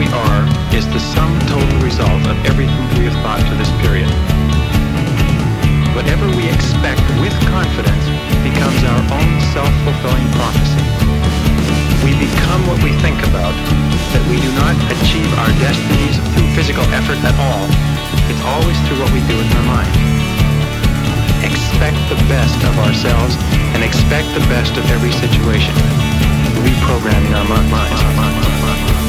we are is the sum total result of everything we have thought to this period. Whatever we expect with confidence becomes our own self-fulfilling prophecy. We become what we think about, that we do not achieve our destinies through physical effort at all. It's always through what we do with our mind. Expect the best of ourselves and expect the best of every situation. Reprogramming our minds.